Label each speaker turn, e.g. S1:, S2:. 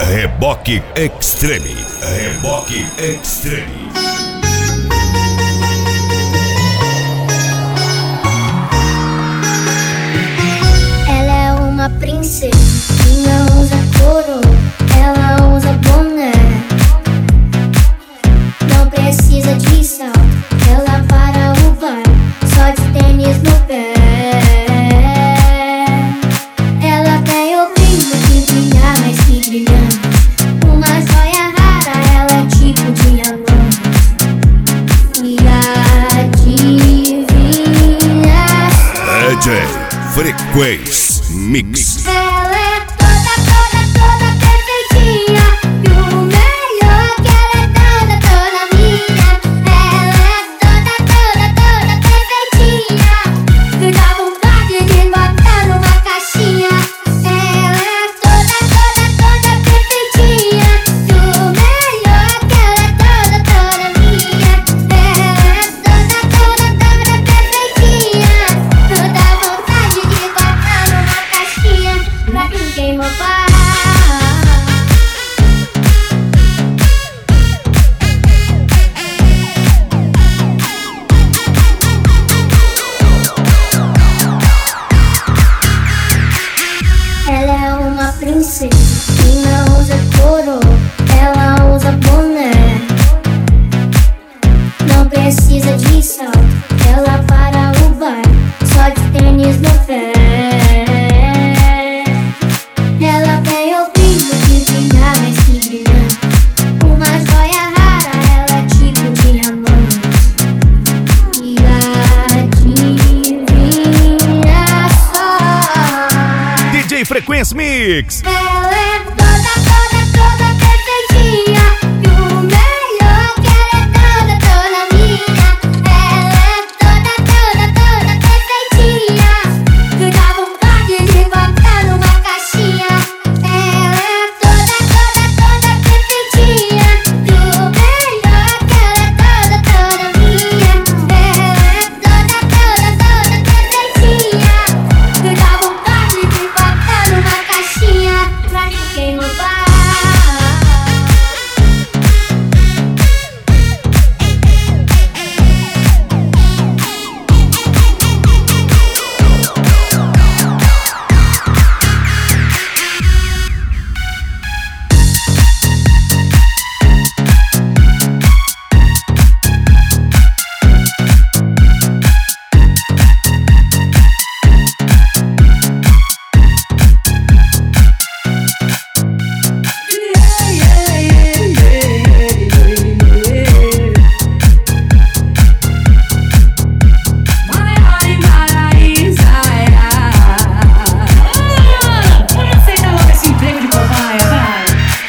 S1: Reboque Extreme. Reboque Extreme.
S2: Ela é uma princesa que não usa coroa, ela usa boné. Não precisa de salto, ela para o baile só de tênis no pé. Ela tem o brilho que brilha mais que brilhante, uma joia rara, ela é tipo diamante. E adivinha só,
S1: DJ Frequência Mix.
S2: ela é toda perfeitinha. E o melhor é que ela é toda minha. Ela é toda perfeitinha. Me dá vontade de botar numa caixinha. Ela é toda perfeitinha. E o melhor é que ela é toda minha. Ela é toda perfeitinha. Me dá vontade de botar numa caixinha pra ninguém roubar. Ela é uma princesa que não usa coroa, ela usa boné. Não precisa de salto, ela para o baile só de tênis no pé. Ela tem o brilho que brilha mais que brilhante, uma joia rara, ela é tipo diamante. E adivinha só,
S3: DJ Frequência Mix.
S2: ela é